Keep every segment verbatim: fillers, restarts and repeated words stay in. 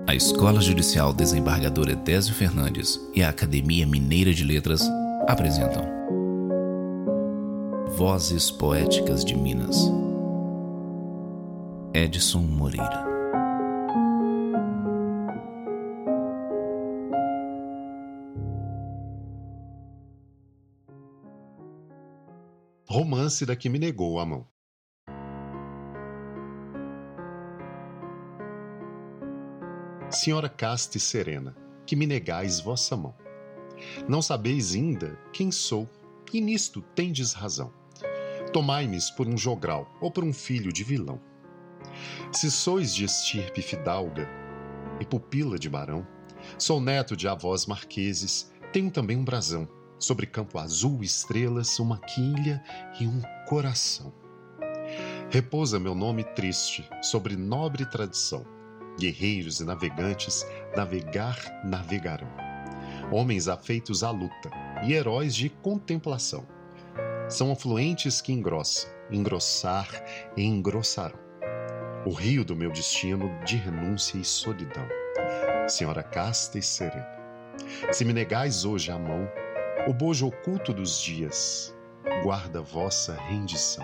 A Escola Judicial Desembargador Edésio Fernandes e a Academia Mineira de Letras apresentam Vozes Poéticas de Minas. Edson Moreira. Romance da que me negou a mão. Senhora casta e serena, que me negais vossa mão. Não sabeis ainda quem sou, e nisto tendes razão. Tomai-me por um jogral ou por um filho de vilão. Se sois de estirpe fidalga e pupila de barão, sou neto de avós marqueses, tenho também um brasão, sobre campo azul, estrelas, uma quilha e um coração. Repousa meu nome triste sobre nobre tradição. Guerreiros e navegantes navegar navegarão. Homens afeitos à luta e heróis de contemplação. São afluentes que engrossam, engrossar e engrossarão. O rio do meu destino de renúncia e solidão. Senhora casta e serena, se me negais hoje a mão, o bojo oculto dos dias guarda vossa rendição.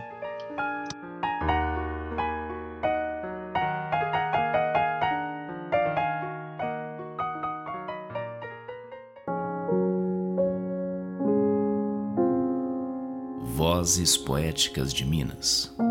Vozes Poéticas de Minas.